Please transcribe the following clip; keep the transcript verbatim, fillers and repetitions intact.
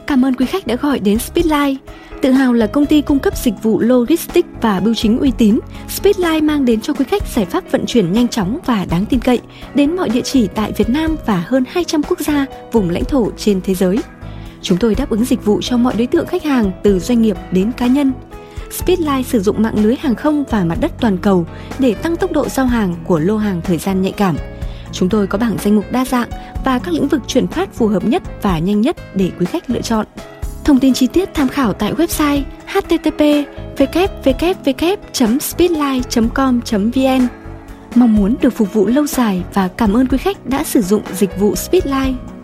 Cảm ơn quý khách đã gọi đến Speedlines. Tự hào là công ty cung cấp dịch vụ logistics và bưu chính uy tín, Speedlines mang đến cho quý khách giải pháp vận chuyển nhanh chóng và đáng tin cậy đến mọi địa chỉ tại Việt Nam và hơn hai trăm quốc gia, vùng lãnh thổ trên thế giới. Chúng tôi đáp ứng dịch vụ cho mọi đối tượng khách hàng từ doanh nghiệp đến cá nhân. Speedlines sử dụng mạng lưới hàng không và mặt đất toàn cầu để tăng tốc độ giao hàng của lô hàng thời gian nhạy cảm. Chúng tôi có bảng danh mục đa dạng và các lĩnh vực chuyển phát phù hợp nhất và nhanh nhất để quý khách lựa chọn. Thông tin chi tiết tham khảo tại website h t t p w w w chấm speedlines chấm com chấm v n. Mong muốn được phục vụ lâu dài và cảm ơn quý khách đã sử dụng dịch vụ Speedlines.